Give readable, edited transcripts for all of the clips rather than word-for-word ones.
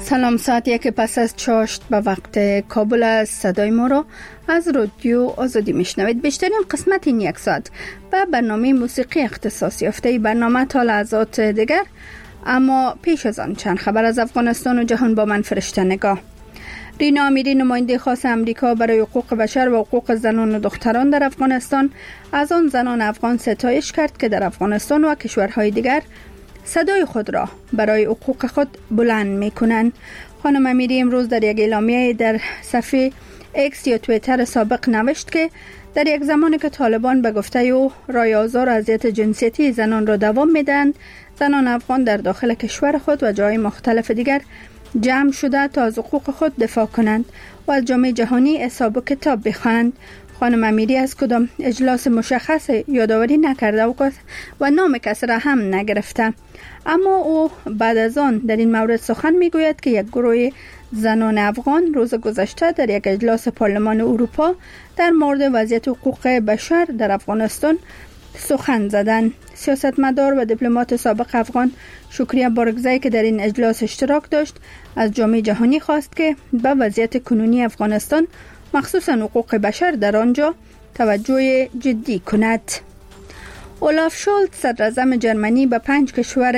سلام، ساعت 1 پس از چاشت به وقت کابل از صدای ما را از رادیو آزادی میشنوید. بیشترین قسمت این یک ساعت به برنامه موسیقی اختصاص یافته برنامه تا لحظات دیگر، اما پیش از آن چند خبر از افغانستان و جهان با من فرشته نگاه. رینا امیری، نماینده خاص امریکا برای حقوق بشر و حقوق زنان و دختران در افغانستان، از آن زنان افغان ستایش کرد که در افغانستان و کشورهای دیگر صدای خود را برای حقوق خود بلند می کنند. خانم امیری امروز در یک اعلامیه در صفحه ایکس یا توییتر سابق نوشت که در یک زمانی که طالبان به گفته او رای آزار و اذیت جنسیتی زنان را دوام میدن، زنان افغان در داخل کشور خود و جای مختلف دیگر جمع شده تا از حقوق خود دفاع کنند و از جامعه جهانی حساب و کتاب بخواهند. خانم امیری از کدام اجلاس مشخص یادآوری نکرده و نام کس را هم نگرفته، اما او بعد از آن در این مورد سخن میگوید که یک گروه زنان افغان روز گذشته در یک اجلاس پارلمان اروپا در مورد وضعیت حقوق بشر در افغانستان سخن زدند. سیاستمدار و دیپلمات سابق افغان شکریه بارگزایی که در این اجلاس اشتراک داشت از جامعه جهانی خواست که به وضعیت کنونی افغانستان مخصوصا حقوق بشر در آنجا توجه جدی کند. اولاف شولتز صدر اعظم جرمنی به 5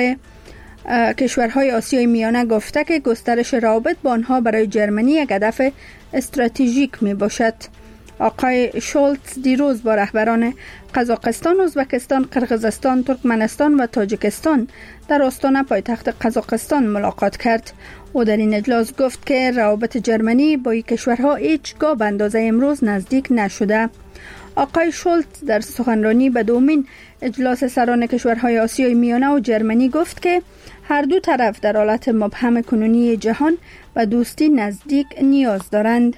کشورهای آسیای میانه گفته که گسترش روابط با آنها برای جرمنی یک هدف استراتژیک می باشد. آقای شولتز دیروز با رهبران قزاقستان، ازبکستان، قرقیزستان، ترکمنستان و تاجیکستان در آستانه پایتخت قزاقستان ملاقات کرد. او در این اجلاس گفت که روابط جرمنی با این کشورها هیچگاه به اندازه امروز نزدیک نشده. آقای شولتز در سخنرانی به دومین اجلاس سران کشورهای آسیای میانه و جرمنی گفت که هر دو طرف در حالت مبهم کنونی جهان و دوستی نزدیک نیاز دارند.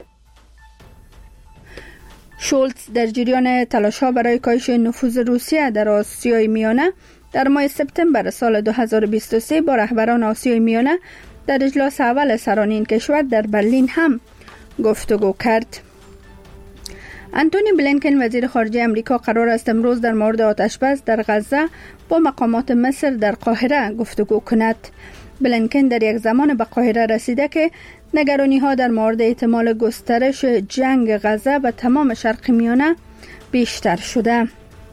شولتز در جریان تلاش‌ها برای کاهش نفوذ روسیه در آسیای میانه در ماه سپتامبر سال 2023 با رهبران آسیای میانه در اجلاس اول سران این کشور در برلین هم گفتگو کرد. انتونی بلینکن وزیر خارجه امریکا قرار است امروز در مورد آتش‌بس در غزه با مقامات مصر در قاهره گفتگو کند. بلینکن در یک زمان به قاهره رسیده که نگرانی‌ها در مورد احتمال گسترش جنگ غزه و تمام شرق میانه بیشتر شده.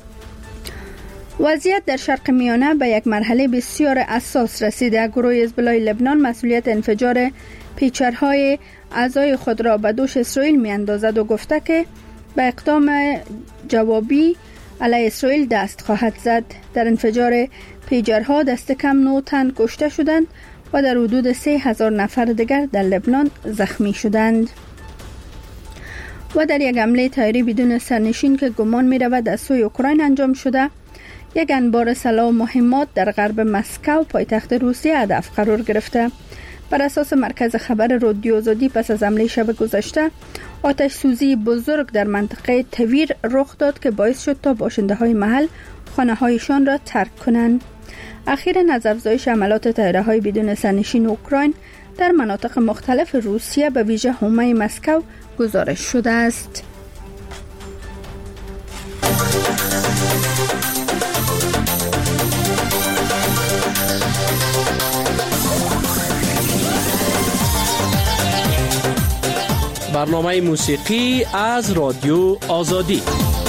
وضعیت در شرق میانه به یک مرحله بسیار حساس رسیده. گروه حزب الله لبنان مسئولیت انفجار پیچرهای اعضای خود را به دوش اسرائیل می‌اندازد و گفته که به اقدام جوابی علیه اسرائیل دست خواهد زد. در انفجار پیجرها دست کم 9 تن کشته شدند و در حدود 3000 نفر دیگر در لبنان زخمی شدند. و در یک حمله طیاری بدون سرنشین که گمان می رود از سوی اوکراین انجام شده، یک انبار سلاح و مهمات در غرب مسکو پایتخت روسیه هدف قرار گرفته. بر اساس مرکز خبر رادیو آزادی پس از حمله شب گذشته آتش سوزی بزرگ در منطقه تویر رخ داد که باعث شد تا باشنده های محل خانه هایشان را ترک کنند. اخیراً از افزایش حملات طیاره های بدون سرنشین اوکراین در مناطق مختلف روسیه به ویژه حومه مسکو گزارش شده است. برنامه موسیقی از رادیو آزادی.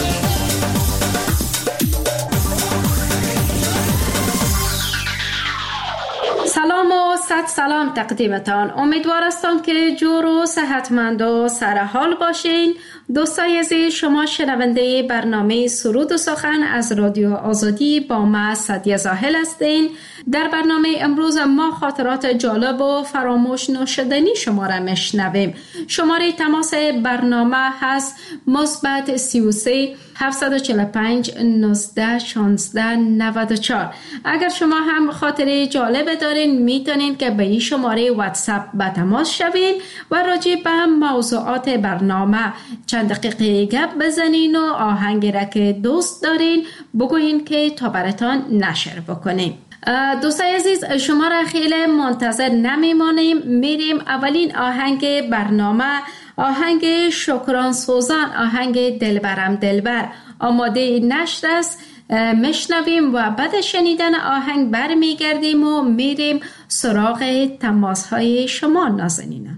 سلام و صد سلام تقدیمتان. امیدوار هستم که جور و صحتمند و سرحال باشین. دوستای عزیز، شما شنونده برنامه سرود و سخن از رادیو آزادی با ما سعدیه زاهل هستین. در برنامه امروز ما خاطرات جالب و فراموش نشدنی شما را میشنویم. شماره تماس برنامه هست مثبت 33 745 19 16 94. اگر شما هم خاطره جالب دارین میتونین که به این شماره واتساپ به تماس شوین و راجع به موضوعات برنامه چند دقیقه گپ بزنین و آهنگی را که دوست دارین بگوین که تا براتان نشر بکنیم. دوستای عزیز، شما را خیلی منتظر نمیمانیم. میریم اولین آهنگ برنامه، آهنگ شکران سوزان، آهنگ دلبرم دلبر، آماده نشر است. میشنویم و بعد شنیدن آهنگ برمیگردیم و میریم سراغ تماس‌های شما نازنینان.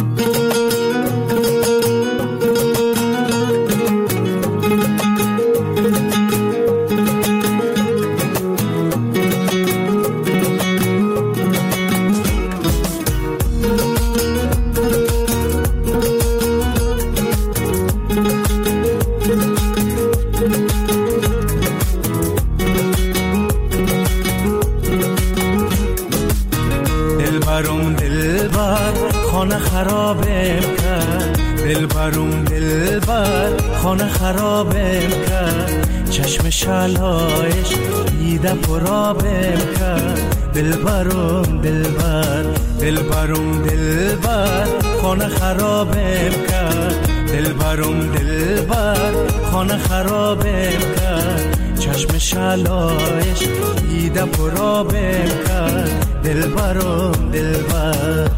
خانه خرابم کرد، چشم شلایش دیده پرابم کرد. دلبرم دلبر، دلبرم دلبر، خانه خرابم کرد. دلبرم دلبر، خانه خرابم کرد، چشم شلایش دیده پرابم کرد. دلبرم دلبر.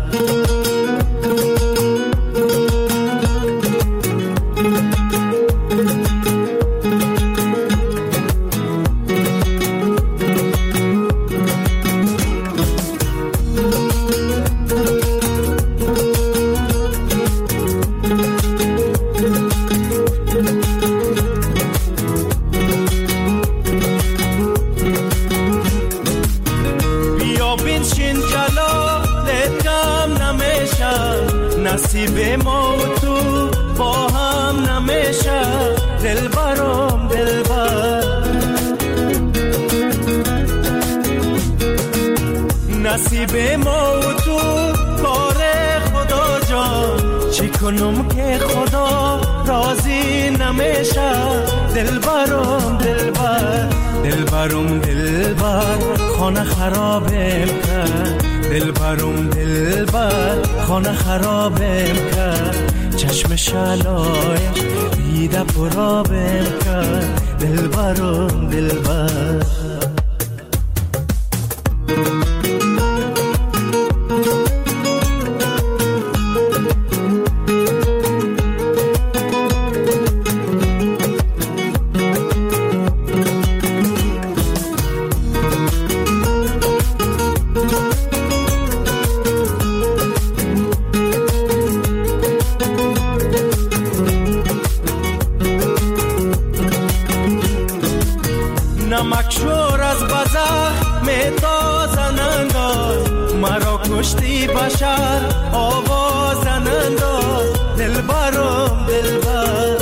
نصیب ما و تو با هم نمیشه. دلبرم دلبر، نصیب ما و تو کار خدا جان. چی کنم که خدا راضی نمیشه. دلبرم دلبر، دلبرم دلبر، خانه خرابم کرد. دلبرم دلبر، خانه خرابم کرد، چشم شلایش دیده پرابم کرد. دلبرم دلبر. نمکشور از بزخ میتازن انداز، مرا کشتی بشر آوازن انداز. دلبرم دلبر،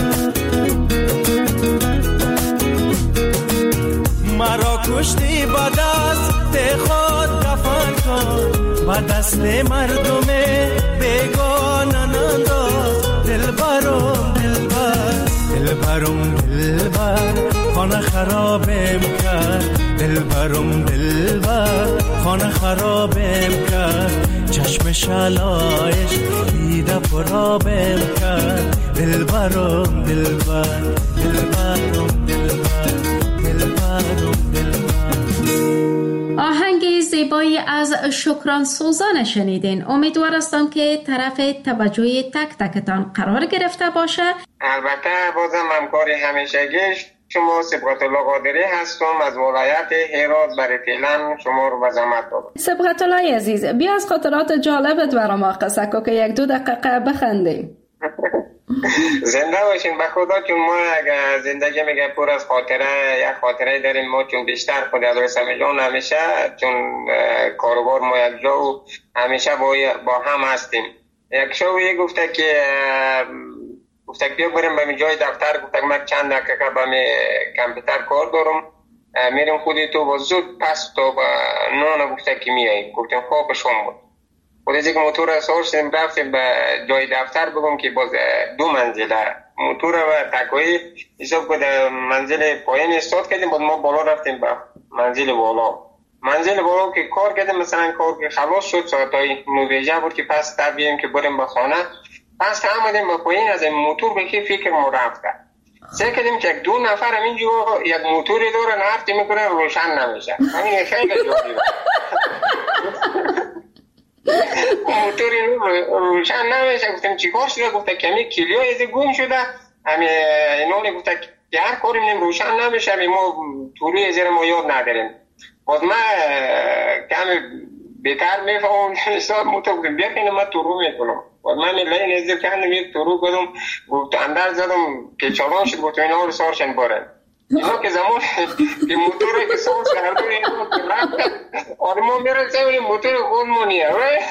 مرا کشتی با دست خود کفن کن، با دست مردم بیگانن انداز. دلبرم دلبر، دلبرم دلبر، خانه خرابم کرد. دلبرم دلبر، خانه خرابم کرد، چشم شلایش دیده پرابم کرد. دلبرم دلبر، دلبرم دلبر، دلبرم دلبر. آهنگ زیبایی از شکران سوزان شنیدین. امیدوار هستم که طرف توجه تک تکتان قرار گرفته باشه. البته بازم همکاری همیشگیش شما سبقت الله قادری هستم از ولایت هرات برای فعلا شما رو به زحمت دادم. سبقت الله عزیز، بیا از خاطرات جالبت برام قصه کو که یک دو دقیقه بخندیم. زنده باشین به خدا، چون ما اگه زندگی میگه پر از خاطره، یک خاطره داریم ما، چون بیشتر خود از رسم جان همیشه چون کاروبار ما یک جا و همیشه با هم هستیم. یک شوی گفته که بیا بریم به جای دفتر، گفتم من چند دقیقه به می کامپیوتر کار دارم، میریم خودی تو با زود پس تو با نان گفته که میایی. گفتم خواب شما بود. خودی که موتور سوارشیم رفتیم به جای دفتر، بگم که باز 2 منزله موتور و تکوی حساب کنه منزل پایین استاد کردیم، بعد ما بالا رفتیم به منزل بالا که کار کردیم. مثلا کار که خلاص شد ساعتای 9 بود که پس تبییم که بریم به خانه. پس که آمدیم با پایین از این موتور به که فکر ما رفت کرد. سعی کردیم که 2 نفر همینجا یک موتوری دارن هفتی میکنن روشن نمیشه. همین خیلی جالبه. موتوری روشن نمیشه. گفتم چیکار شده؟ گفته کمی کلیو از گم شده. همین اینونه گفته که هر کاری روشن نمیشه، ما طوری زیر ما یاد نداریم. باز من کمی بهتر میفهمم حساب موتور بودم بیاکنم من تورو میکنم. باز من لین ازیر کندم یک تورو کدم گفت اندر زدم که چالان شد گفت اینا رو سارشن بارن. اینا که زمان که موتوره که سارش کردون اینا که رفت آدما میرن سوی موتور خودمونیه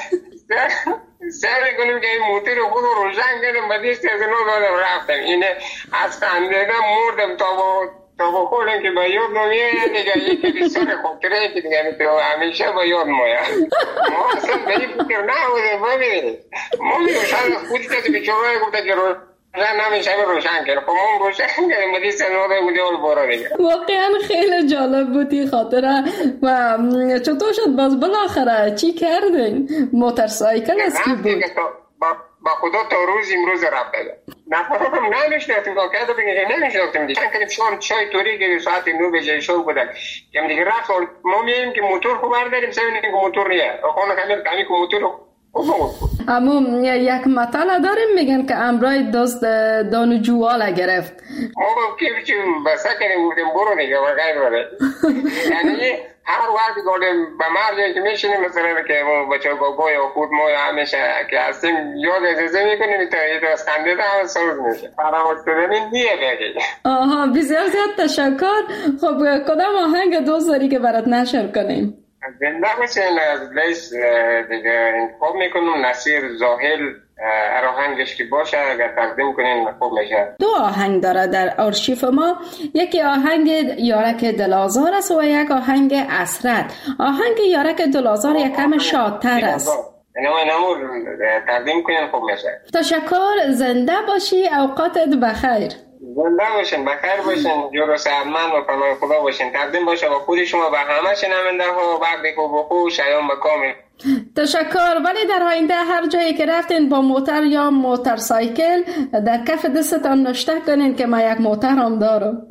سر کنیم که این موتور خود رو روشن کردم بدیست از اینو دادم رفتم. اینه از خندیدم مردم تا با خودم که با یاد نمیه دیگه یکی بسیار خاطره که دیگه همیشه با یاد مایه. ما اصلا به این فکر نبودیم ببینید. ما میروشن خودی کسی بیچاره گفته که نمیشه روشن کرد. خب ما روشن کردیم بدیست نوده بودی اول بارا دیگه. واقعا خیلی جالب بودی خاطره. و چطور شد باز بالاخره چی کردین؟ موتورسایکل است که بود؟ با خدا تا روز امروز رفته نفراتم نمیشناختیم با کرده بگیم نمیشناختیم دیگه. چند کنیم شام چای توری که ساعت 9 بجه شو بودن که دیگه رفت ما میگیم که موتور خوب برداریم سوینیم که موتور نیه خانه کمی که موتور اما یک مطلع داریم میگن که امرای دوست دانو جواله گرفت. ما که بچیم بسه کنیم بودیم برو دیگه و غیر بره. یعنی هر وقت گفتیم به مرد که میشینیم مثلا که ما بچه گوگوی و خود ما همیشه که هستیم یاد اجازه میکنیم تا یه دوست خندیده هم سرود میشه. فراموش کردنی نیه بگید. آها بسیار زیاد تشکر. خب کدام آهنگ دوست داری که برات نشر کنیم؟ زنده باشین از لیست دیگه انتخاب میکنم نصیر زاهل آهنگش که باشه اگر تقدیم کنین خوب میشه. دو آهنگ داره در آرشیف ما، یکی آهنگ یارک دلازار است و یک آهنگ اسرت. آهنگ یارک دلازار یکم شادتر است. اینو تقدیم کنین خوب میشه. تشکر. زنده باشی. اوقاتت بخیر. زنده باشین بخیر باشین جور و سعدمند و پناه خدا باشین. تقدیم باشه با خود شما به همه شنونده ها وقتی که بخو شیام بکامل. تشکر. ولی در آینده هر جایی که رفتین با موتر یا موتورسایکل در کف دستتان نشته کنین که من یک موتر هم دارم.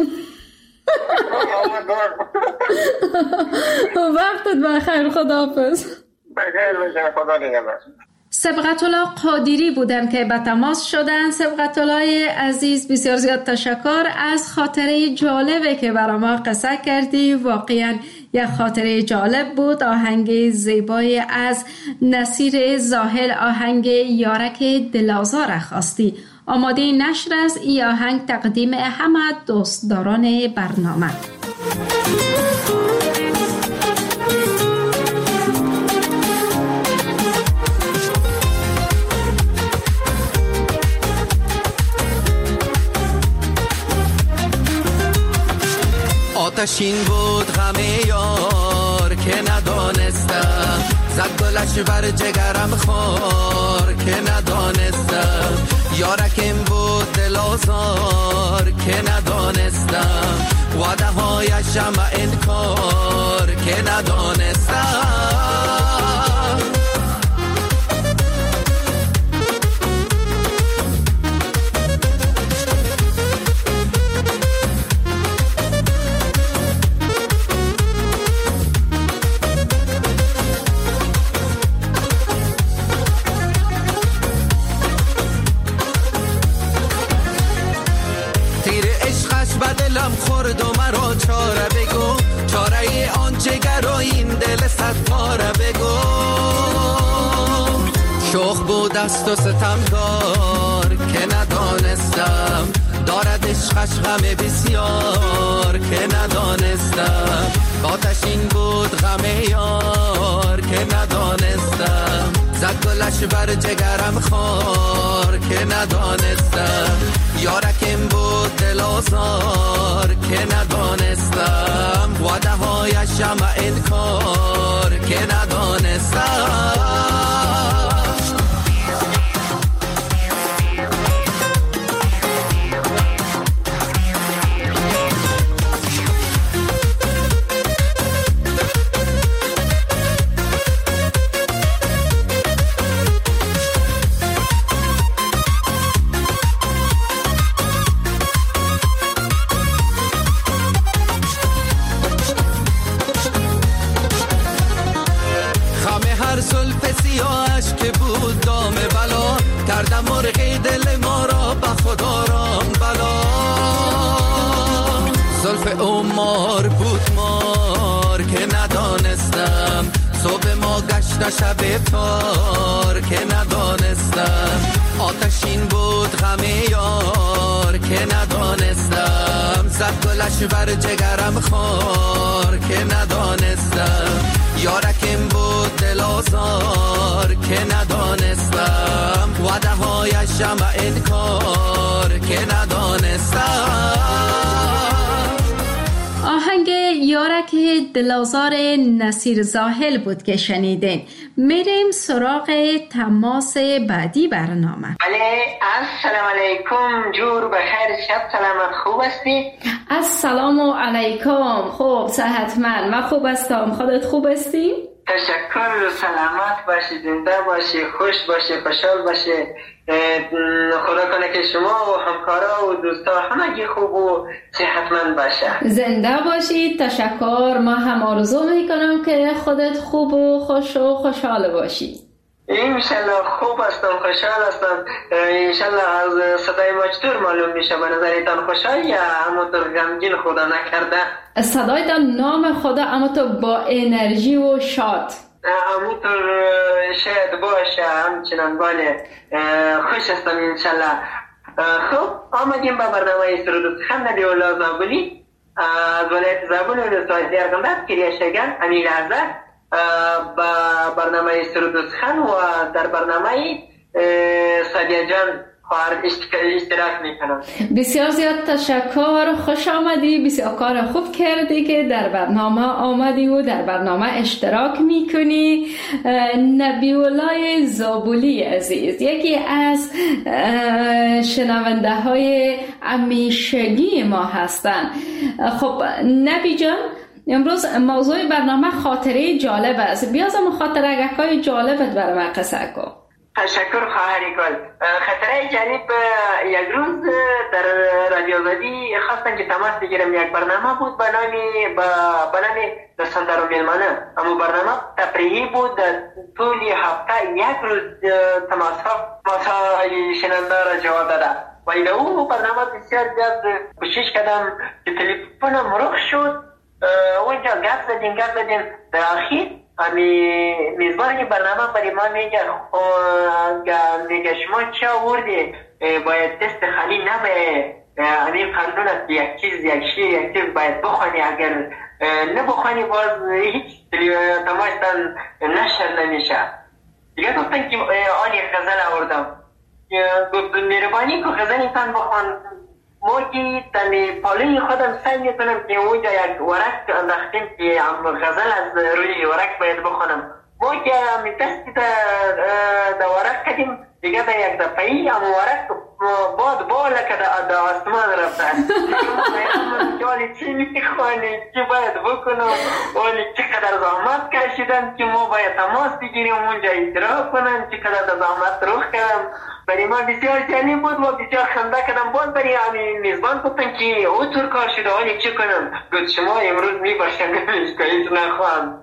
وقتت بخیر. خداحافظ. بخیر باشین. خدا نگهدار. سبقت الله قادری بودن که به تماس شدن. سبقت الله عزیز بسیار زیاد تشکر از خاطره جالبه که برای ما قصه کردی. واقعا یک خاطره جالب بود. آهنگ زیبای از نصیر زاهل، آهنگ یارک دلازار خواستی. آماده نشر است. این آهنگ تقدیم همه دوستداران برنامه. آتشین بود غم یار که ندانستم، زد گلش بر جگرم خار که ندانستم. یارکم بود دل آزار که ندانستم، وعده هایشم انکار که ندانستم. خورد و مرا چاره بگو، چاره آن جگر و این دل صد پاره بگو. شوخ بود است و ستمگار که ندانستم، دارد عشقش غم بسیار که ندانستم. آتشین بود غم یار که ندانستم، زد گلش بر جگرم خار که ندانستم. یارکم بود دل آزار که ندانستم، وعده هایشم انکار که ندانستم. زلف عمر بود مار که ندانستم، صبح ما گشت شب تار که ندانستم، آتشین بود غم یار که ندانستم، زد گلش بر جگرم خار که ندانستم، یارکم بود دل آزار که ندانستم، وعده هایش جمع انکار که ندانستم. آهنگ یارک دلازار نصیر زاهل بود که شنیدین. میریم سراغ تماس بعدی برنامه. السلام علیکم، جور بخیر، شب سلامت، خوب هستی؟ السلام علیکم، خوب صحتمند، من خوب هستم، خودت خوب هستی؟ تشکر، سلامت باشی، زنده باشی، خوش باشی، خوشحال باشی. خدا کنه که شما و همکارا و دوستا همگی خوب و صحتمند باشه. زنده باشید. تشکر. ما هم آرزو میکنم که خودت خوب و خوش و خوشحال باشی. انشالله خوب هستم، خوشحال هستم. انشالله از صدای ما چطور معلوم میشه؟ به نظرتان خوشحال یا همونطور غمگین خدا نکرده؟ صدایتان نام خدا، اما تو با انرژی و شاد. همونطور شاید باشه، همچنان باله. خوش هستم انشالله. خب آمدیم به برنامه سرود و سخن نبی الله زابلی از ولایت زابل و ولایت ارغنداب کریه شگن امیل عزت با برنامه سرود و سخن و در برنامه سادیه جان خواهر اشتراک میکنم. بسیار زیاد تشکر، خوش آمدی، بسیار کار خوب کردی که در برنامه آمدی و در برنامه اشتراک میکنی. نبی‌الله زابلی عزیز یکی از شنونده های همیشگی ما هستن. خب نبی جان، امروز موضوع برنامه خاطره جالب است. بیازم خاطره‌های جالبت برام قصه کن. تشکر خواهری گل. خاطره جالب، یک روز در رادیو آزادی خواستم که تماس بگیرم. یک برنامه بود به نام رساندار و میلمانه، اما برنامه تفریحی بود. طول هفته یک روز تماس شنونده را جواب داده و در اون برنامه بسیار زیاد کوشش کردم که تلفنم رخ شد. اونجا گپ زدیم در آخر میزبان برنامه برای ما میگه شما چه آوردی؟ باید دست خالی نباید. همین قانون است، یک چیز باید بخوانی. اگر نبخوانی باز هیچ تماشتان نشر نمیشه. دیگه گفتن که آنی غزل آوردم. گفت مهربانی که غزل اینتان بخوان. ما که تنی پالوی خودم سعی میکنم که اونجا یک ورق انداختیم که غزل از روی ورق باید بخونم. ما که دستی در ورق کردیم دیگه در یک دفعی اما ورق بالا که در آسمان رفته. جالی چی میخوانی؟ چی باید بکنم؟ ولی چقدر زحمت کشیدن که ما باید تماس بگیریم اونجا اعتراف کنم چقدر زحمت رخ کردم. برای ما بسیار جالب بود و بسیار خنده کردم. باز برای همین میزبان گفتن که او طور کار شده، حالی چی کنم؟ گفت شما امروز میباشم هیچ نخواهم.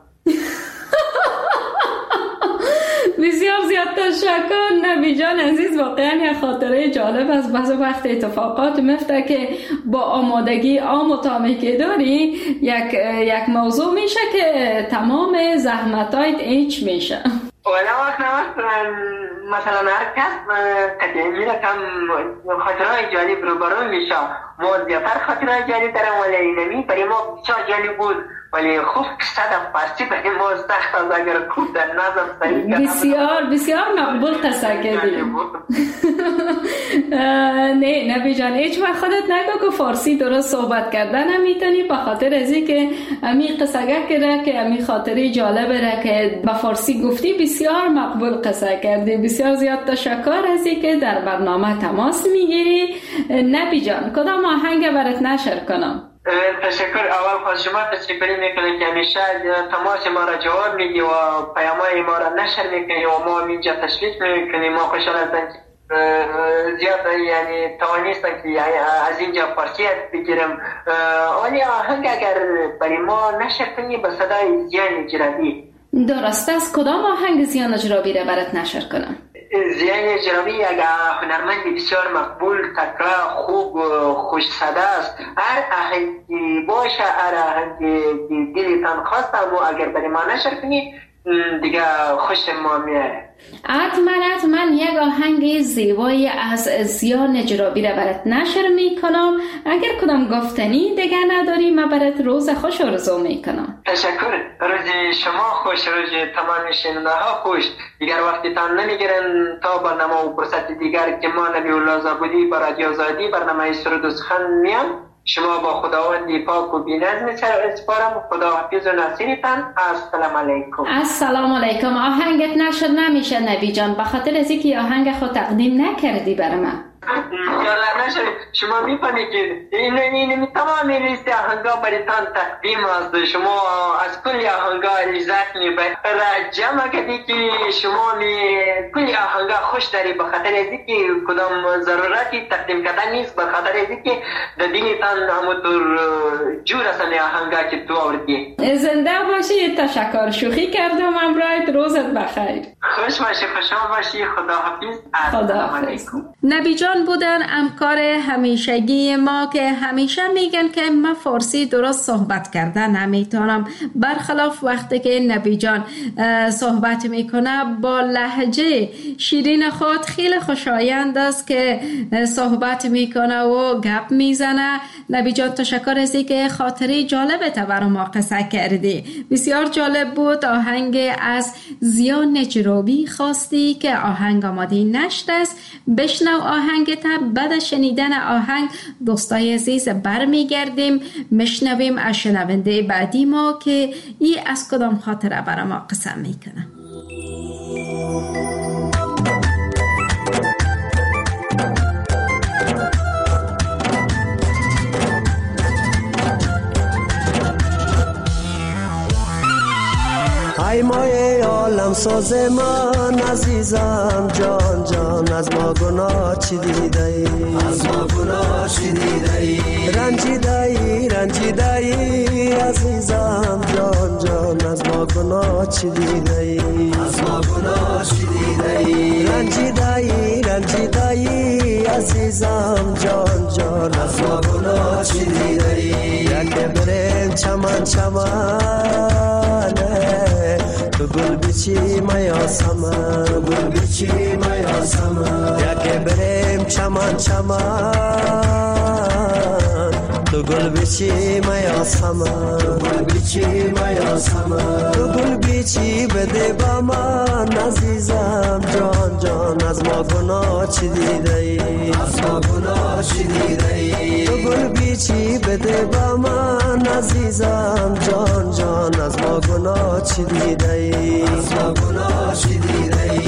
بسیار زیاد تشکر نبی جان عزیز. واقعا یک خاطره جالب است. بعضی وقت اتفاقات میفته که با آمادگی آموتامی که داری یک موضوع میشه که تمام زحمتایت هیچ میشه. ولی وقت مثلا هر کس قدیمی رقم خاطرهای جالب روبرو میشه. ما زیادتر خاطرهای جالب دارم ولی اینمی برای ما بسیار جالب بود. ولی خوب صدف فارسی برای ما سخت از اگر خوب در نظم صحیح بسیار مقبول قصه کردی. نه نبی جان، هیچ وقت خودت نگو که فارسی درست صحبت کردن نمیتونی، به خاطر ازی که امی قصه کرده که امی خاطری جالبه را که به فارسی گفتی بسیار مقبول قصه کردی. بسیار زیاد تشکر ازی که در برنامه تماس میگیری. نبی جان، کدام آهنگ برات نشر کنم؟ تشکر. اول خواهد شما تشکری میکنم که همیشه تماس ما را جواب میدی و پیامای ما را نشر میکنی و ما اینجا تشویق میکنیم. ما خوشحال هستم زیاد یعنی توانستم که از اینجا فارسیت بگیرم. ولی آهنگ اگر برای ما نشر کنی به صدای زیان جرابی. درست است. کدام آهنگ زیان جرابی را برات نشر کنم؟ زیان جرامی یک هنرمند بسیار مقبول، تکرار، خوب، خوش صدا است. هر آهنگی باشه، هر آهنگی دلتان خواست، اما اگر برای ما نشر کنی دیگه خوش ما میاره. حتما یک آهنگ زیبایی از زیان نجرابی را برات نشر میکنم. اگر کدام گفتنی دیگه نداری من برات روز خوش آرزو میکنم. تشکر. روز شما خوش، روز تمام شنونده ها خوش. دیگر وقتی تان نمیگیرن تا برنامه و فرصت دیگر که ما نبی الله زابودی با رادیو آزادی برنامه سرود و سخن میام. شما با خداوند پاک و بی‌نظم سپارم. خدا حافظ و ناصرتان. السلام علیکم. السلام علیکم. آهنگت نشد نمیشه نبی جان، به خاطر از اینکه آهنگ خود تقدیم نکردی برای من. یالا نشه. شما میفهمید که این تمام لیست آهنگا برایتان تقدیم است. شما از کل آهنگا لذت میبرید. جمع کردی که شما کل آهنگا خوش داری، به خاطر از اینکه کدام ضرورتی تقدیم کردن نیست، به خاطر از اینکه در دینتان همونطور جور هستن آهنگا که تو آوردی. زنده باشی. تشکر. شوخی کردم امرایت. روزت بخیر. خوش باشی. خوشحال باشی. خدا حافظ. السلام علیکم. نبی جان بودن همکار همیشگی ما که همیشه میگن که من فارسی درست صحبت کردن نمیتونم، برخلاف وقتی که نبی جان صحبت میکنه با لهجه شیرین خود خیلی خوشایند است که صحبت میکنه و گپ میزنه. نبی جان تشکر از اینکه خاطری جالبت برای ما قصه کردی. بسیار جالب بود. آهنگ از زیان نجرابی خواستی که آهنگ آماده نشد است. بشنو آهنگ تا بعد شنیدن آهنگ دوستای عزیز برمیگردیم میشنویم از شنونده بعدی ما که ای از کدام خاطره برای ما قسم میکنه. ای مای عالم ساز من عزیزم جان جان، از ما گناه چی دیده ای؟ از ما گناه چی دیده ای؟ رنجیده ای عزیزم جان جان، از ما گناه چی دیده ای؟ از ما گناه چی دیده ای؟ رنجیده ای عزیزم جان جان، از ما گناه چی دیده ای؟ یک بریم چمن تو گل بیچی میا سمن، گل بیچی میا سمن، یکی بریم چمن تو گل بیچی میا سمن، گل بیچی میا سمن، تو گل بیچی بده با من عزیزم جان جان، از ما گناه چی دیده ای؟ از ما گناه چی دیده ای؟ تو گل بیچی بده با من عزیزم جان جان، از ما گناه چی دیده ای؟ از ما گناه چی دیده ای؟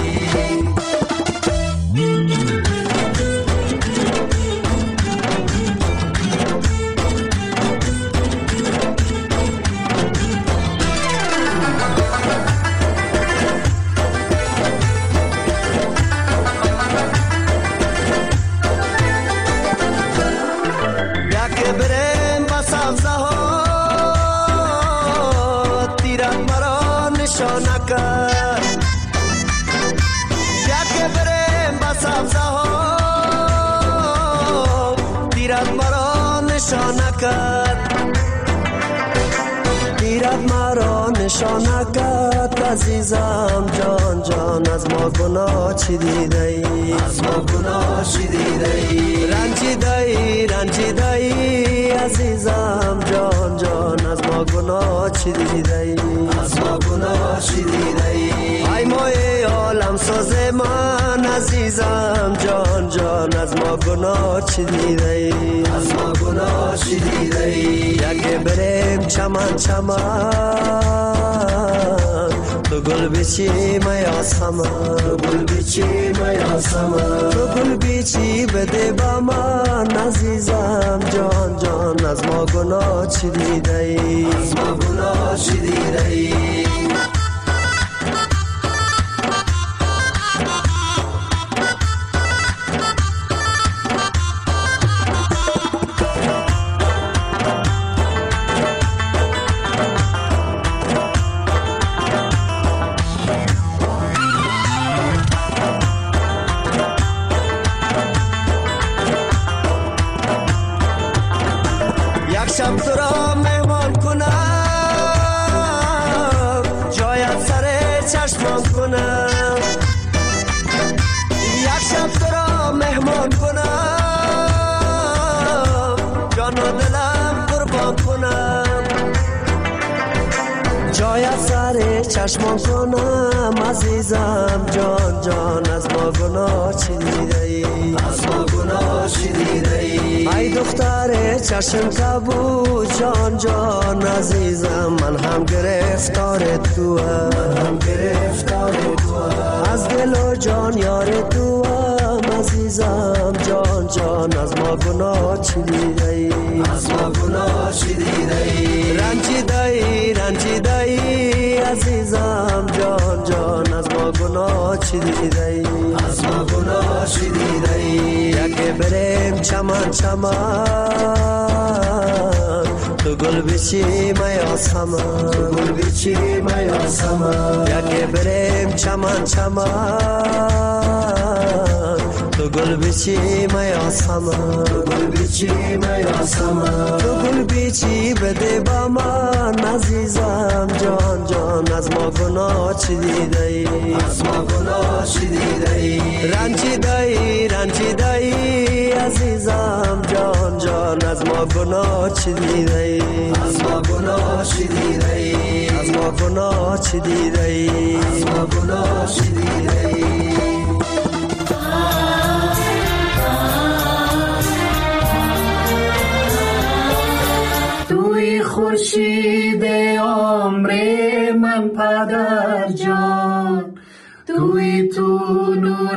نشانکت عزیزم جان جان، از ما گناه چی دیده ای؟ از ما گناه چی دیده ای؟ رنجیده ای عزیزم جان جان، از ما گناه چی دیده ای؟ از ما گناه چی دیده ای؟ ای مای عالم ساز من عزیزم جان جان، از ما گناه چی دیده ای؟ از ما گناه چی دیده ای؟ یکی بریم چمن تو گل بیچی میا سمن، گل بیچی میا سمن، تو گل بیچی بده با من عزیزم جان جان، از ما گناه چی دیده ای؟ از ما گناه چی دیده ای؟ شب تو را مهمان کنم، جایت سر چشمان کنم. یک شب تو را مهمان کنم، جان و دلم قربان کنم. جایت سر چشمان کنم عزیزم، جان جان از ما گناه چی دیده ای؟ از ما گناه چی دیده ای؟ ای دختر چشم کبود جان جان عزیزم، من هم گرفتار تو هم، من هم گرفتار تو هم. از دل و جان یار تو هم عزیزم، جان جان از ما گناه چی دیده ای؟ از ما گناه چی دیده ای؟ رنجیده ای رنجیده ای عزیزم، جان جان از ما گناه چی دیده ای؟ از ما گناه چی دیده ای؟ یکی بریم چمن چمن، تو گل بچی میاسمن، تو گل بچی میاسمن. یکی بریم چمن چمن، تو گل بچی میاسمن، تو گل بچی میاسمن. تو گل بچی بده با من عزیزم، جان جان از ما گناه چی دیده ای؟ از ما گناه چی دیده ای؟ رنجیده ای رنجیده ای عزیزم، جان جان از ما گناه چی دیده ای؟ از ما گناه چی دیده ای؟ از ما گناه چی دیده ای؟ از ما گناه چی دیده ای؟ توی خورشید عمر من پدر جان، توی تو نور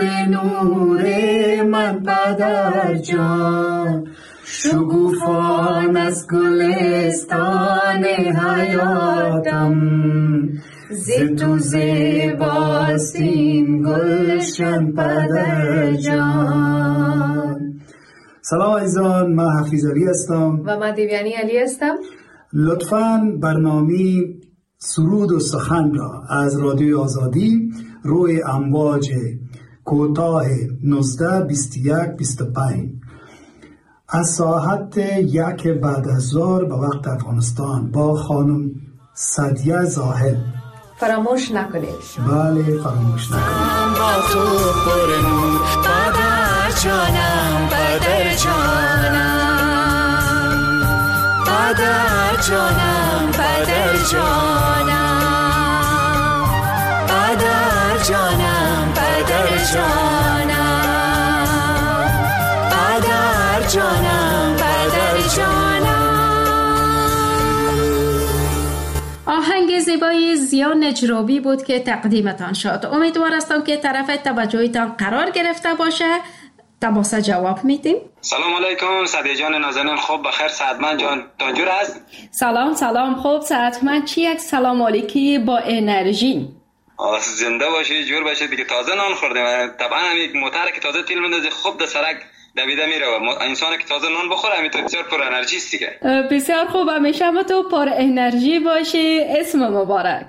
من پدر جان. شگوفان از گلستان حیاتم، ز تو زیباستین گلشن پدر جان. سلام عزیزان، من حفیظ علی هستم و من دیویانی علی هستم. لطفاً برنامه سرود و سخن را از رادیو آزادی روی امواج کوتاه 19 21 25 از ساعت 1 بعد از ظهر به وقت افغانستان با خانم سعدیه زاهد فراموش نکنید. بله فراموش نکنید. با تو پرنور پدر جانم، پدر جانم، پدر جانم، پدر جانم، پدر جانم، پدر جانم، پدر جانم، پدر جانم. آهنگ زیبای زیا نجرابی بود که تقدیمتان شد. امیدوار هستم که طرف توجهتان قرار گرفته باشه. تماس جواب میدیم. سلام علیکم سعدیه جان نازنین، خوب بخیر؟ سعدمند جان تاجور هست؟ سلام خوب سعدمند. چی یک سلام علیکی با انرژی. زنده باشی جور باشی دیگه. تازه نان خوردیم طبعا. همین موتر که تازه تیل میندازی خوب در سرک دویده میره. انسان که تازه نان بخوره همینطور بسیار پر انرژی است دیگه. بسیار خوب، همیشه ما تو پر انرژی باشی. اسم مبارک.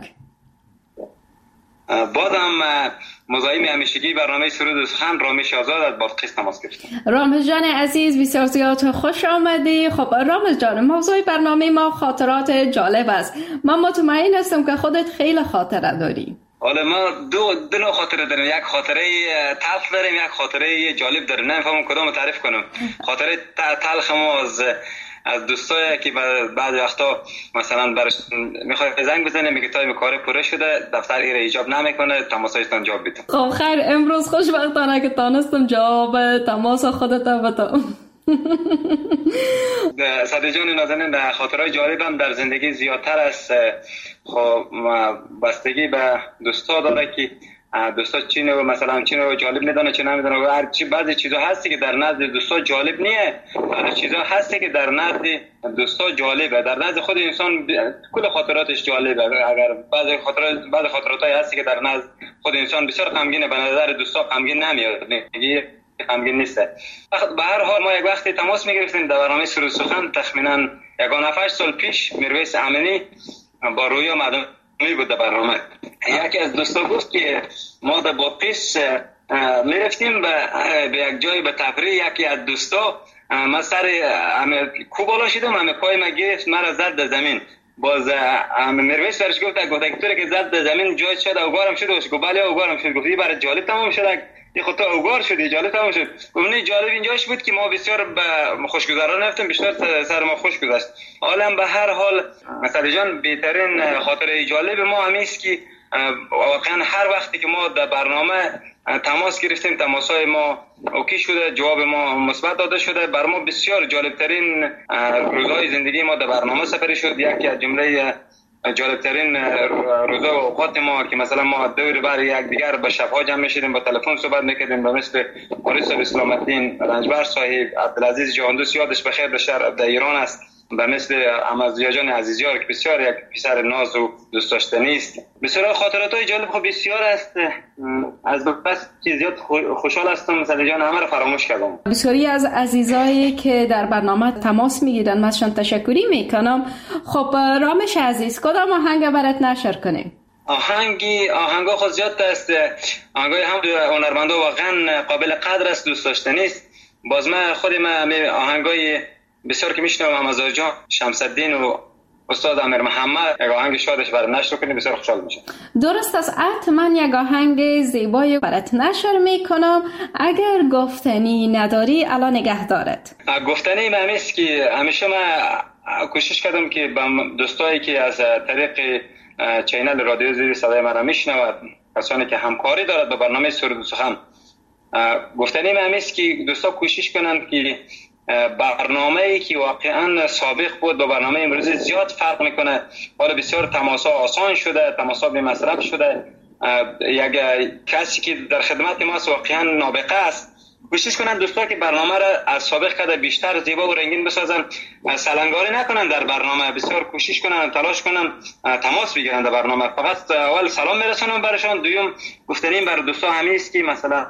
بازم مزاحم همیشگی برنامه سرود و سخن رامش آزاد از بادغیس تماس گرفتم. رامش جان عزیز بسیار زیاد خوش آمدی. خب رامش جان، موضوع برنامه ما خاطرات جالب است. من مطمئن هستم که خودت خیلی خاطره داری. حالا ما دو نوع خاطره داریم. یک خاطره تلخ داریم، یک خاطره جالب داریم. نمیفهمم کدومو تعریف کنم. خاطره تلخ ما از دوستایی که بعد وقتا مثلا برش میخواد زنگ بزنه میگه تایم کار پوره شده، دفتر ایره ایجاب نمیکنه، تماسایتان جواب بدم. خب خیر، امروز خوشبختانه که تانستم جواب تماس خودت بدم. سعدیه جان نازنین، در خاطرهای جالبم در زندگی زیادتر است. خب بستگی به دوستا داره که دوستا چی نو مثلا چی نو جالب میدونه چی نمیدونه. هر چی بعضی چیزا هستی که در نزد دوستا جالب نیه، هر چیزا هستی که در نزد دوستا جالبه. در نزد خود انسان کل خاطراتش جالبه. اگر بعضی خاطراتای هستی که در نزد خود انسان بسیار غمگینه، به نظر دوستا غمگین نمیاد، میگه غمگین نیست. به هر حال ما یک وقتی تماس میگرفتیم در برنامه سرود سخن، تخمینا 7 سال پیش میرویس امینی با رویا مدنی بود در برنامه. یکی از دوستا گفت که ما در بادغیس میرفتیم به یک جای به تفریح. یکی از دوستا من سر کو بالا شدم، همه پای من گرفت، مرا زد در زمین. باز مرویش برش گفت که طوری که زد در زمین جای شد اوگارم شد. گفت بله اوگارم شد. گفت این برای جالب تمام شد، این خود تا اوگار شدی جالب تمام شد. گفت جالب اینجاش بود که ما بسیار خوشگذران رفتیم، بیشتر سر ما خوش گذشت. حالا به هر حال مثلا جان بهترین خاطره جالب ما همیست که واقعا هر وقتی که ما در برنامه تماس گرفتیم، تماسای ما اوکی شده، جواب ما مثبت داده شده، بر ما بسیار جالبترین روزهای زندگی ما در برنامه سپری شد. یکی از جمله جالبترین روزا و اوقات ما که مثلا ما دور بر یک دیگر به شب‌ها جمع می‌شدیم، با تلفن صحبت می‌کردیم، به مثل قریص اسلام الدین رنجبر صاحب، عبدالعزیز جهاندوست یادش بخیر در شهر در ایران است، به مثل احمد جان عزیزیار که بسیار یک پسر ناز و دوست داشتنی است. بسیار خاطرات‌های جالب خب بسیار است. از بس که زیاد خوشحال هستم مثلا جان همه را فراموش کردم. بسیاری از عزیزایی که در برنامه تماس میگیرن مثلا تشکری میکنم. خب رامش عزیز کدام آهنگ برات نشر کنیم؟ آهنگا خود زیاد است. آهنگای هم هنرمندا واقعا قابل قدر است، دوست داشتنی است. باز من خودم آهنگای بسیار که میشنوم از جان شمس الدین و استاد امیر محمد یک آهنگ شادش برای نشر کنیم، بسیار خوشحال میشم. درست است، من یک آهنگ زیبای برات نشر میکنم. اگر گفتنی نداری الان نگه دارد. گفتنی من همیست که همیشه من کوشش کردم که با دوستایی که از طریق چینل رادیو زیر صدای من میشنود، کسانی که همکاری دارد با برنامه سرود و سخن، گفتنی من همیست که دوستا کوشش کنند که برنامه‌ای که واقعا سابق بود با برنامه امروزی زیاد فرق میکنه. حالا بسیار تماسا آسان شده، تماسا بی مصرف شده. یک کسی که در خدمت ما واقعا نابغه است، کوشش کنن دوستا که برنامه را از سابق کرده بیشتر زیبا و رنگین بسازن، سلنگاری نکنن در برنامه، بسیار کوشش کنن، تلاش کنن تماس بگیرن در برنامه. فقط اول سلام میرسونم برشان، دوم گفتنیم برای دوستا همین است که مثلا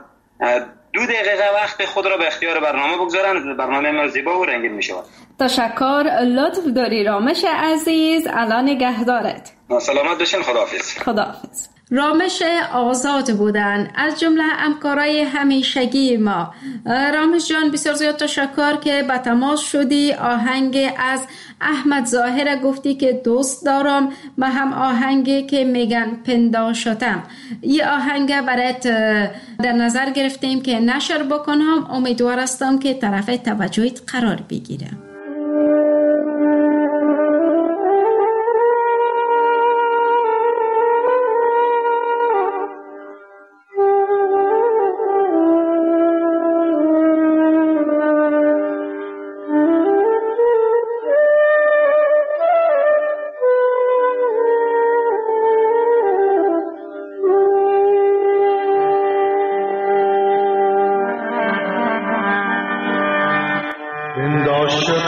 2 دقیقه وقت خود را به اختیار برنامه بگذارن، برنامه ما زیبا و رنگین می شود. تشکر، لطف داری رامش عزیز، الان نگهدارت. سلامت باشین، خداحافظ. خداحافظ. رامش آزاد بودن از جمله همکارای همیشگی ما. رامش جان بسیار زیاد تشکر که با تماس شدی. آهنگ از احمد ظاهر گفتی که دوست دارم، و هم آهنگی که میگن پنداشتم. این آهنگ برات در نظر گرفتیم که نشر بکنم، امیدوار هستم که طرف توجهت قرار بگیره. پنداشتم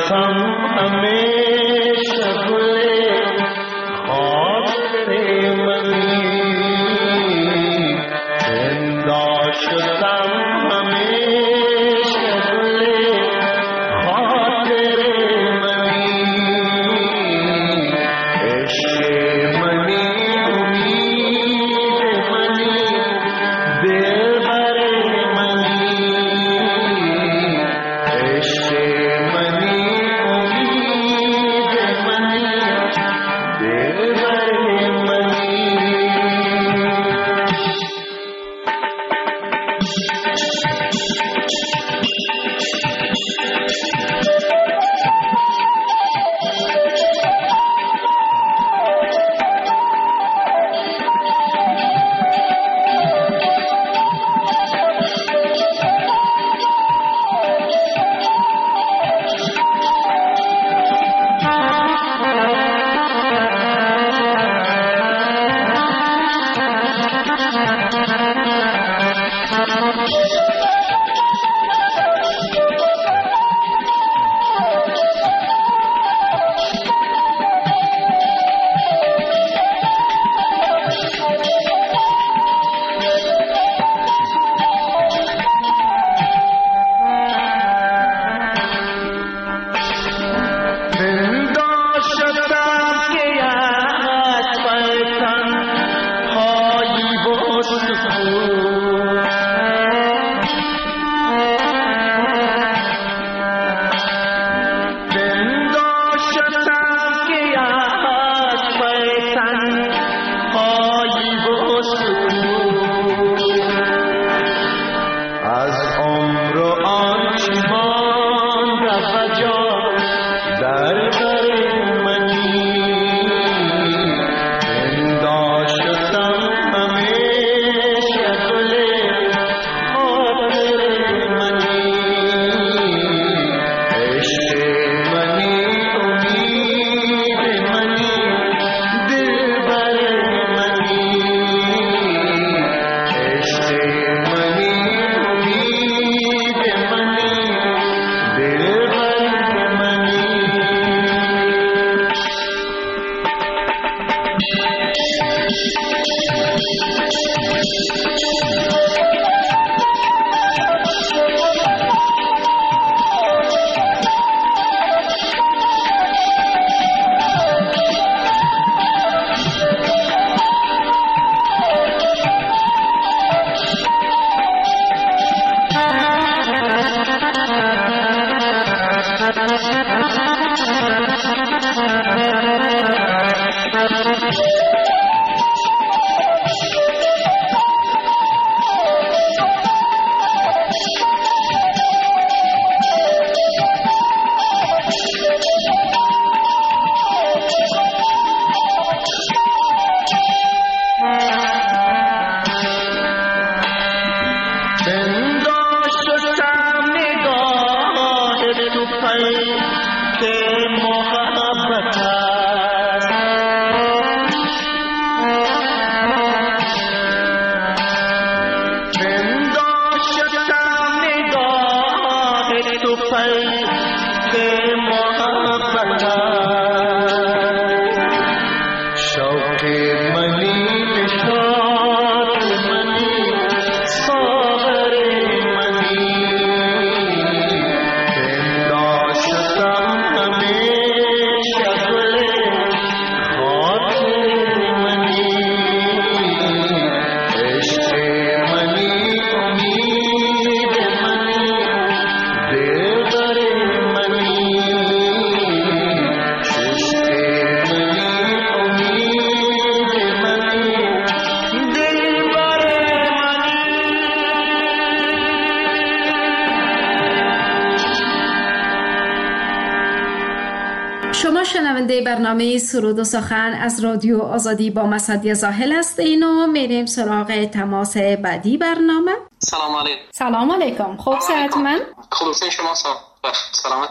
شما شنونده برنامه سرود و سخن از رادیو آزادی با مسعدی زاهل هستین و میریم سراغ تماس بعدی برنامه. سلام علیکم. سلام علیکم. خوب صحتمند؟ خوب شما سلامت؟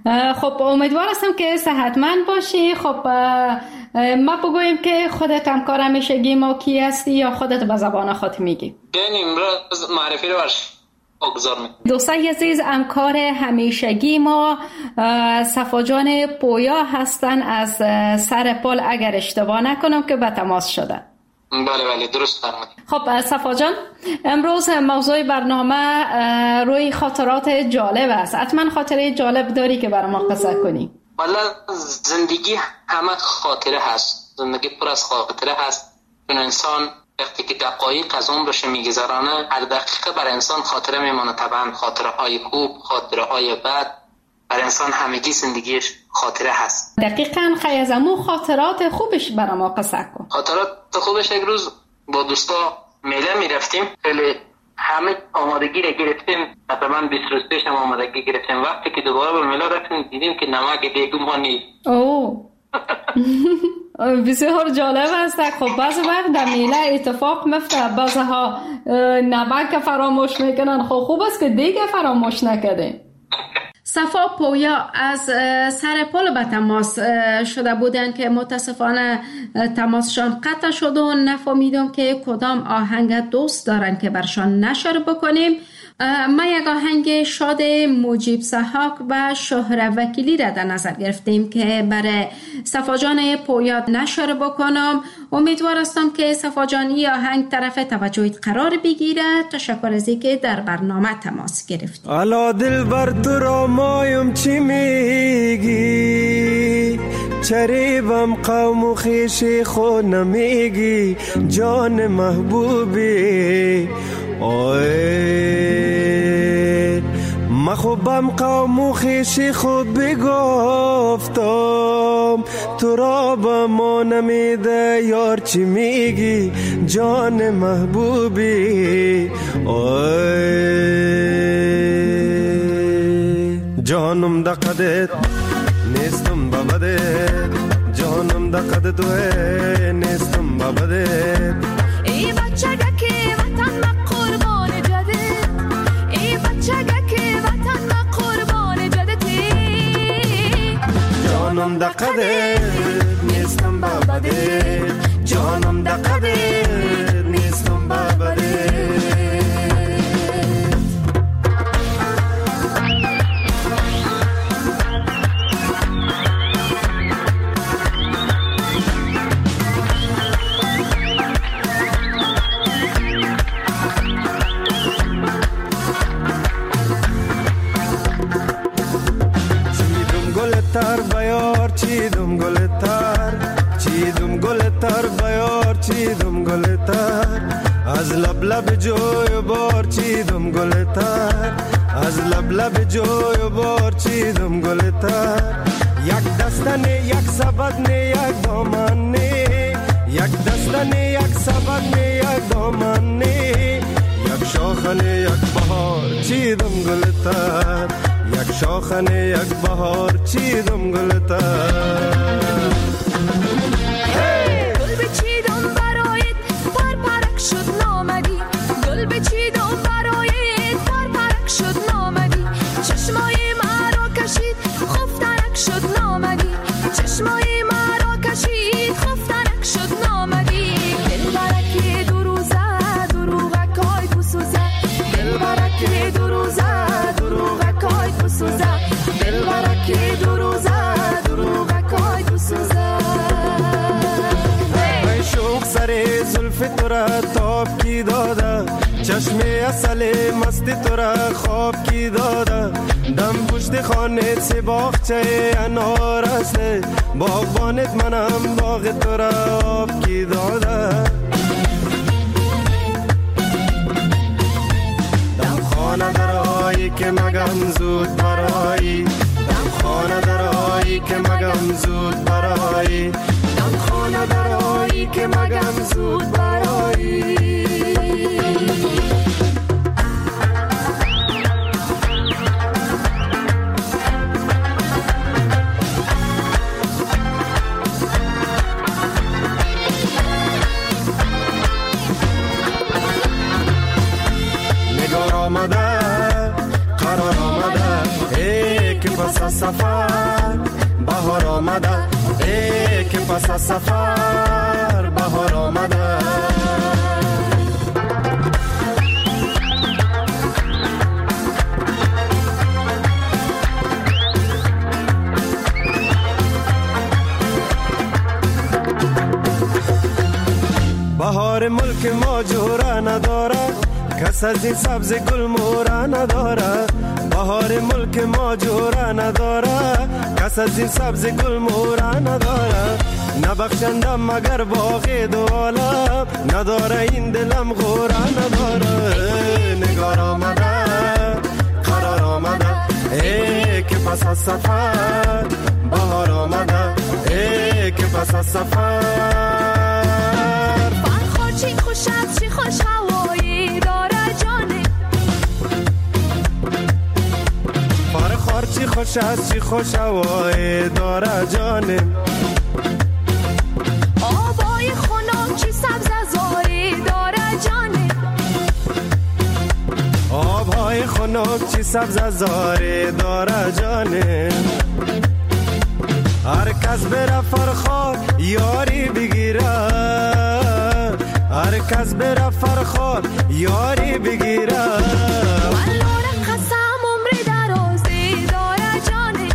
خب امیدوار هستم که صحتمند باشی. خب ما بگوییم که خودت همکار همیشگی ما کی هستی یا خودت به زبان خود میگی؟ بیاین امروز معرفی رو بگذار میکنم. دوستای عزیز، همکار همیشگی ما صفا جان پویا هستن از سرپل، اگر اشتباه نکنم که به تماس شدن. بله درست فرمودید. خب صفا جان، امروز موضوع برنامه روی خاطرات جالب است. حتما خاطره جالب داری که برای ما قصه کنی؟ والا زندگی همه خاطره هست، زندگی پر از خاطره هست. چون انسان وقتی که دقایق از عمرش میگذرانه، هر دقیقه بر انسان خاطره میمونه. طبعا خاطره های خوب، خاطره های بد، بر انسان همگی زندگیش خاطره هست. دقیقاً. خیلی از امو خاطرات خوبش برای ما قصه کن. خاطرات خوبش، یک روز با دوستا میله میرفتیم، خیلی همه آمادگی را گرفتیم، تقریبا 20 روز پیش هم آمادگی گرفتیم. وقتی که دوباره به میله رفتیم دیدیم که نمک دیگه ما نیست. اوه بسیار جالب است. خب بعضی وقت در میله اتفاق میفته، بعضی ها نمک فراموش میکنن. خب خوب است که دیگه فراموش نکنه. صفا پویا از سرپل به تماس شده بودن که متاسفانه تماسشان قطع شد و نفهمیدم که کدام آهنگ دوست دارن که برشان نشر بکنیم. ما یک آهنگ شاد مجیب سحاق و شهر وکیلی را در نظر گرفتیم که برای صفا جان پویا نشر بکنم. امیدوار هستم که صفا جانی آهنگ طرف توجهت قرار بگیره. تشکر از اینکه در برنامه تماس گرفتیم. الا دل بر تو را مایم چی میگی، چریبم قوم و خیشی خود نمیگی، جان محبوبی. اوه مخوبم قوم و خیش خود بگفتم تو را با ما نمیده یار چی میگی جان محبوبی جانم دقدت نیستم بابدت جانم دقدت نیستم بابدت ای بچگه که وطن ما قربان جدت ای بچگه که وطن ما قربان جدتی جانم دقدت نیستم بابدت جانم دقدت نیستم بابدت تر بیار چیدم گل تر چیدم گل تر بیار چیدم گل تر از لب لب جوی بار چیدم گل تر از لب لب جوی بار چیدم گل تر یک دستنه یک سبدنه یک دامنه یک دستنه یک سبدنه یک دامنه یک شاخنه یک بهار چیدم گل تر یک شاخنه یک بهار چیدم گلتر گل بچیدم برایت پر پرک شد نامدی گل بچیدم برایت پر پرک شد نامدی چشمای مرا کشید خفترک شد نامدی چشمای مرا کشید خفترک شد نامدی دل برک دو روزه دروغکای بسوزه دل برک دو روزه دروغکای بسوزه دل برک دو روزه دروغکای بسوزه ای شوق سر زلف تو را تاب کی داده چشم اصل مست تو را خواب کی داده دم پشت خانه سی باغچه انار است باغبانت منم باغ تو را آب کی داده دم خانه درایی که مگم زود برایی دم خانه درایی که مگم زود برایی دم خانه درایی که مگم زود برایی نگار آمده قرار آمده ای که پس از سفر بهار آمده ای که پس از سفر بهار آمده بهار ملک ما جوره نداره کس از این سبز گل موره نداره بهار ملک ما جوره نداره کس از این سبز گل موره نداره نبخشندم مگر باغ دو عالم نداره این دلم غوره نداره نگار آمده قرار آمده ای که پس از سفر بهار آمده ای که پس از سفر فرخار چی خوش از چی خوش هوایی داره جانه فرخار چی خوش از چی خوش هوایی داره جانه آبای خنک چی سبز زاری داره جانه آبهای خنک چی سبز زاری داره جانه هر کس بره فرخار یاری بگیره هر کس بره فرخار یاری بگیره والله قسم عمر درازی داره جانه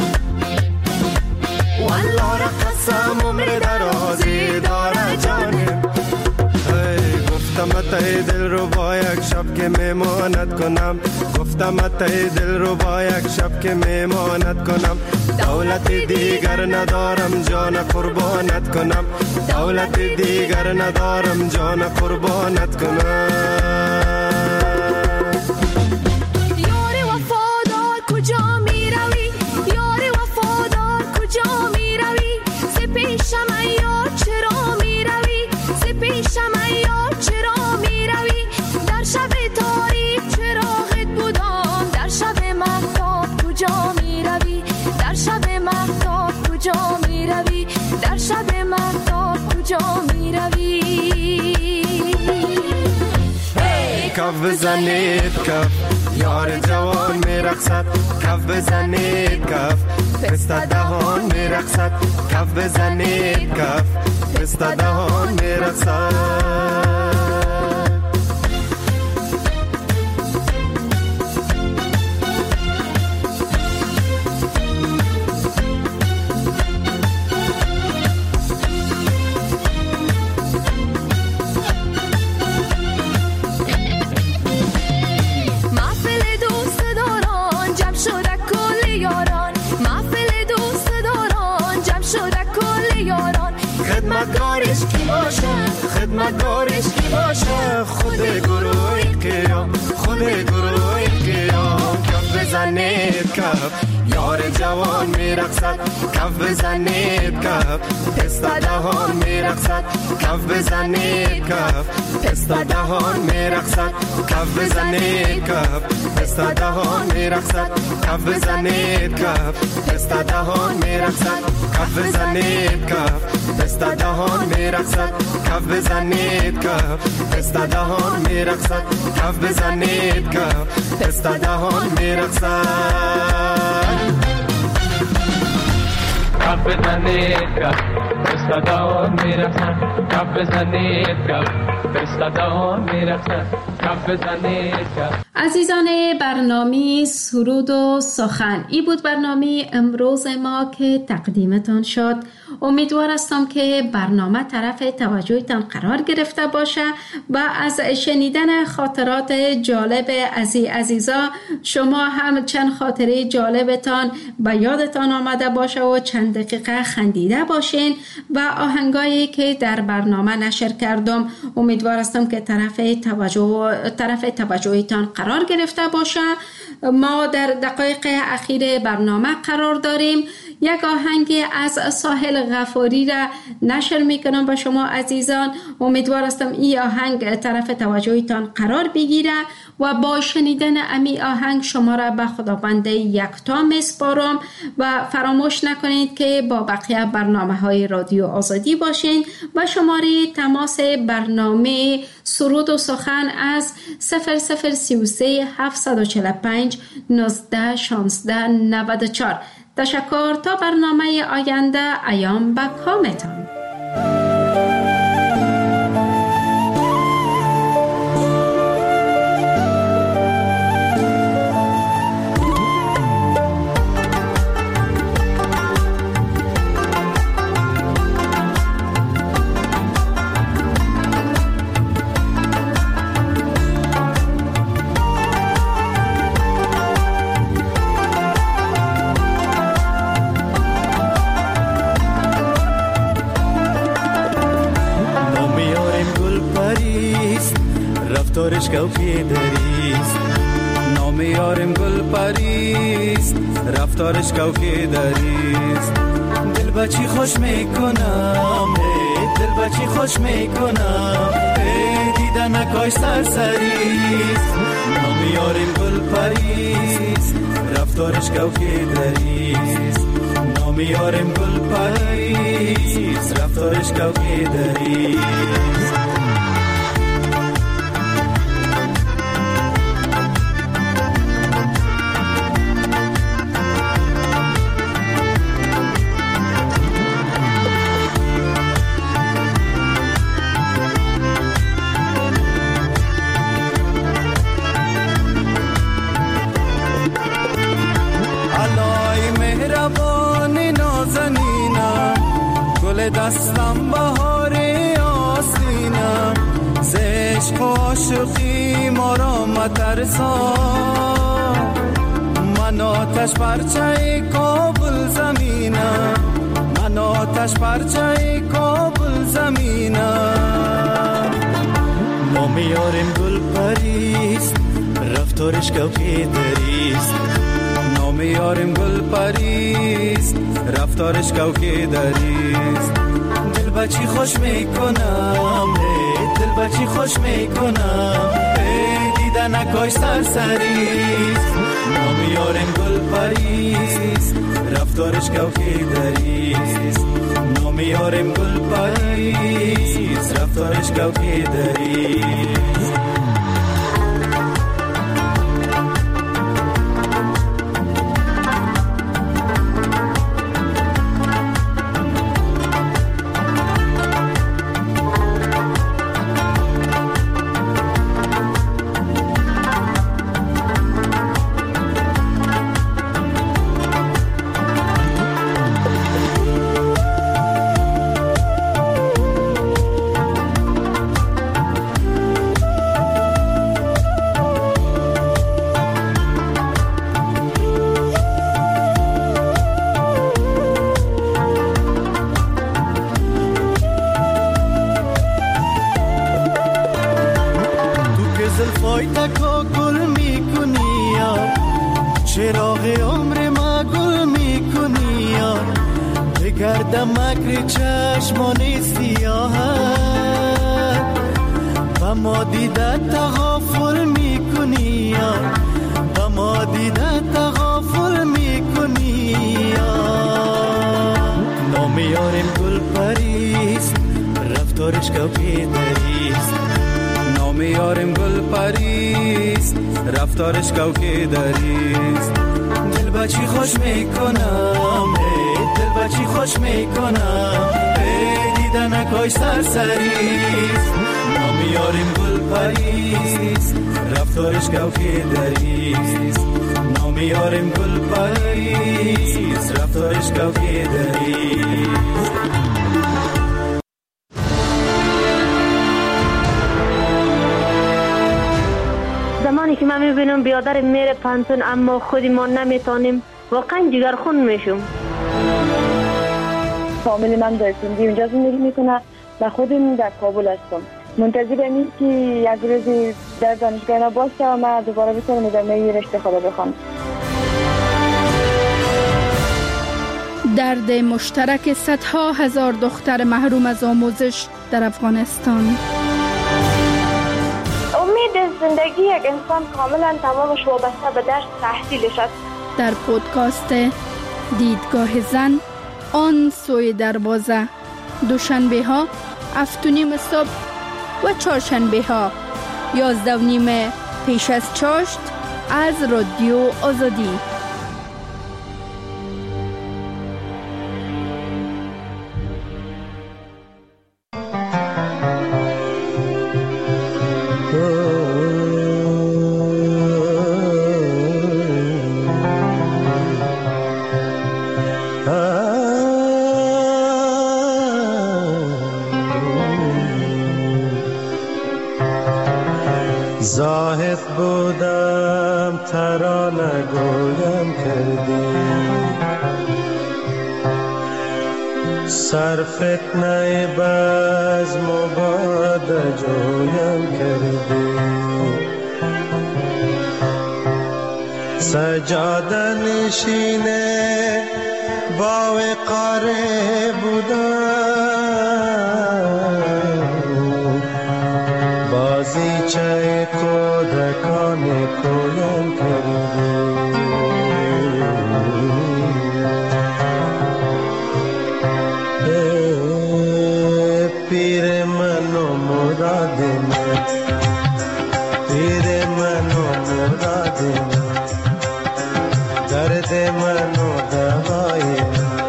والله قسم عمر درازی داره جانه گفتم اتای دل رو با یک شب که میمانت کنم گفتم اتای دل رو با یک شب که میمانت کنم دولت دیگر ندارم جان قربانت کنم دولت دیگر ندارم جان قربانت کنم یار وفا کف بزنید کف، یار جوان میرقصد کف بزنید کف، پسته دهان میرقصد کف بزنید کف، پسته دهان میرقصد. خدمتگارش کی باشه، خدمتگارش کی باشه، خود گروه قیام، خود گروه قیام. کف بزنید کف، یار جوان میرقصد کف بزنید کف، پسته دهان میرقصد کف بزنید کف، پسته دهان میرقصد کف بزنید کف، پسته دهان میرقصد کف بزنید کف، پسته دهان میرقصد کف بزنید کف، پسته دهان میرقصد کف بزنید کف، پسته دهان میرقصد کف بزنید کف، پسته دهان میرقصد کف بزنید کف، پسته دهان میرقصد کف بزنید کف، پسته دهان میرقصد کف بزنید کف. عزیزان برنامه سرود و سخن، این بود برنامه امروز ما که تقدیمتان شد. امیدوار هستم که برنامه طرف توجهتان قرار گرفته باشه و از شنیدن خاطرات جالب عزیزا شما هم چند خاطره جالبتان به یادتان آمده باشه و چند دقیقه خندیده باشین و آهنگایی که در برنامه نشر کردم امیدوار هستم که طرف توجهتان قرار گرفته باشه. ما در دقایق اخیر برنامه قرار داریم. یک آهنگ از ساحل غفاری را نشر میکنم به شما عزیزان. امیدوار هستم این آهنگ طرف توجهتان قرار بگیره و با شنیدن امی آهنگ شما را به خداوند یکتا میسپارم و فراموش نکنید که با بقیه برنامه های رادیو آزادی باشین و شماره تماس برنامه سرود و سخن از 0033 745 19 16 94. تشکر. تا برنامه آینده ایام به کامتان. رفتارش کوکی دریست، نام یارم گل پریست، رفتارش کوکی دریست. دل بچی خوش میکنم، دل بچی خوش میکنم، دیدن نکاش سرسریست. نام یارم گل پریست، رفتارش کوکی دریست. نام یارم گل پریست، رفتارش کوکی دریست. دستم بهار آسینم، زشق و عاشقی ما را مترسان. من آتش پرچه کابل زمینم، من آتش پرچه کابل زمینم. نام یارم گل پریست، رفتارش کوکی دریست. نام یارم گل پریست، رفتارش کوکی دریست. دل بچی خوش میکنم، دل بچی خوش میکنم، دیدن نکاش سرسریست. نام یارم گل پریست، رفتارش کوکی دریست. نام یارم گل پریست، رفتارش کوکی دریست. پای تکا گل میکنی یار، چراغ عمر ما گل میکنی یار، بگردم مکر چشمان سیاهت و ما دیده تغافل میکنی یار، و ما دیده تغافل میکنی یار. نام یارم گل پریست، رفتارش کوکی دریست. نام یارم گل پریست، رفتارش کوکی دریست. دل بچی خوش میکنم، دل بچی خوش میکنم، دیدن کاش سرسریست. نام یارم گل پریست، رفتارش کوکی دریست. نام یارم گل پریست، رفتارش کوکی دریست. زمانی که من میبینم بیادر میره پانتون اما خودی ما نمیتانیم، واقعا جگرخون میشم. فامیل من در سندی اونجا زندگی میکنه و خودم در کابل هستم. منتظر اینیم که یک روزی در دانشگاه نباشه و من دوباره بتونم ادامه رشته خدا بخوام. درد مشترک صدها هزار دختر محروم از آموزش در افغانستان. امید زندگی یک انسان کاملا تمامش وابسته به درس تحصیلش است. در پودکاست دیدگاه زن آن سوی دروازه، دوشنبه ها 7:30 صبح و چهارشنبه ها 11:30 پیش از چاشت از رادیو آزادی. زاهد بودم ترانه گویم کردی، سر فتنه بزم و باد جویم کردی. سجاده نشینه با وقاره بودم، بازی چه کودکان کویم کردی. پیر من و مراد من، پیر من و مراد من، درد من و دوای من،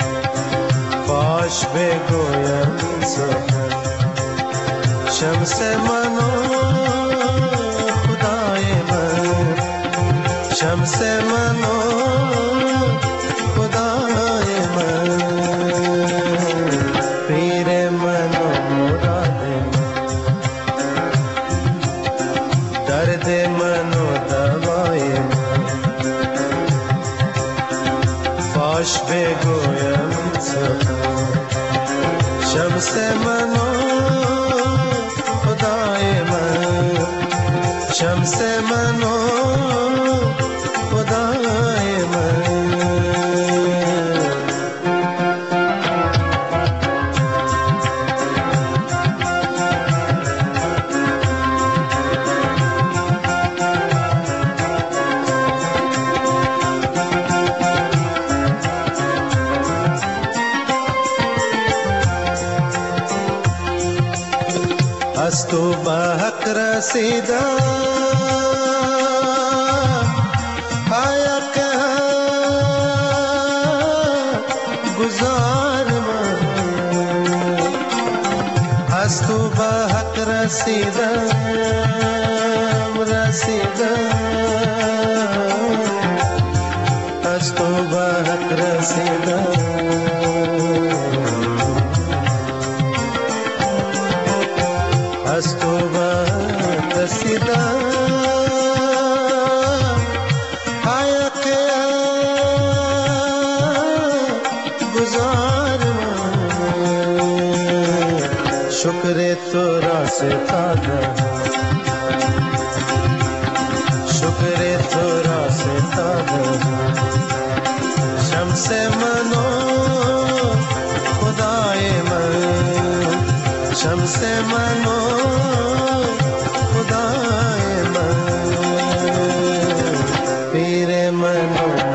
باش بگویم سخن. شمس من و خدای من، شمس من و خدای من، پیر من و مراد من، درد من و دوای من، باش بگویم سخن. شمس من و خدای من، شمس من و خدای من. از تو به حق رسیدم، حق گزار من، از تو به حق رسیدم، رسیدم، از تو به حق رسیدم. از تو به رسیدم، حق گزار من، شکر تو را ستادم، تو را ستاره شمس من و خدای من شمس من و خدای من پیر من و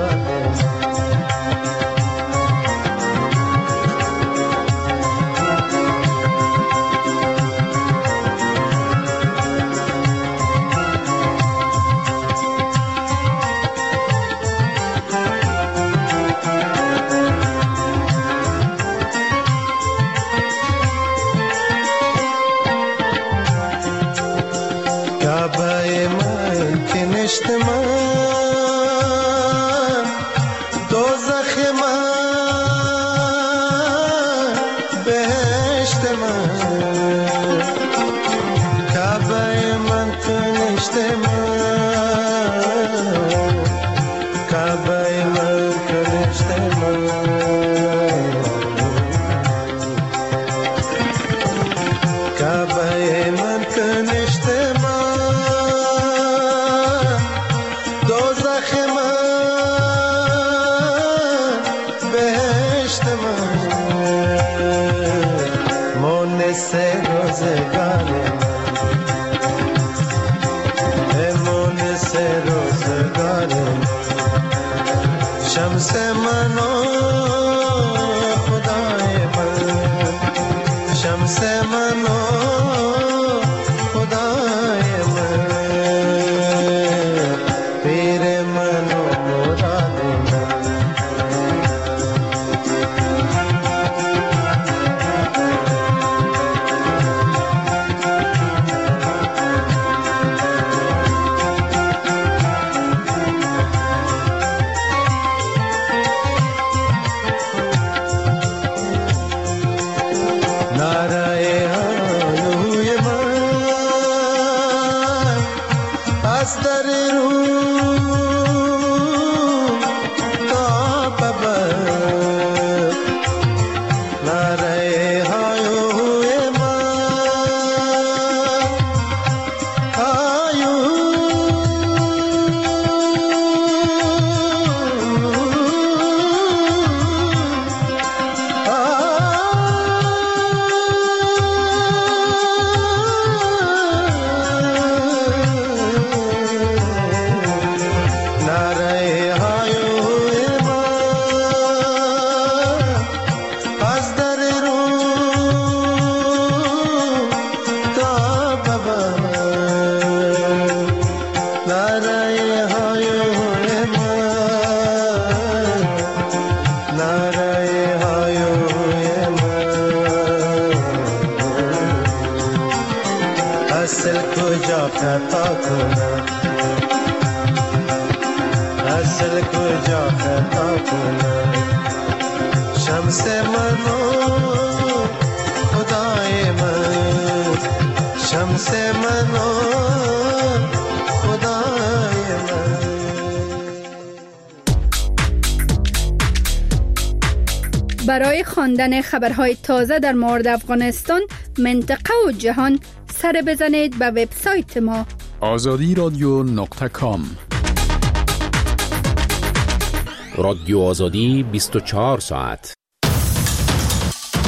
شمس من و خدای من شمس من و خدای من پیر من و مراد من اصل کجا خطا کنم شمس من و خدای من شمس من و خدای من. برای خواندن خبرهای تازه در مورد افغانستان، منطقه و جهان سر بزنید به وبسایت ما azadiradio.com. رادیو آزادی 24 ساعت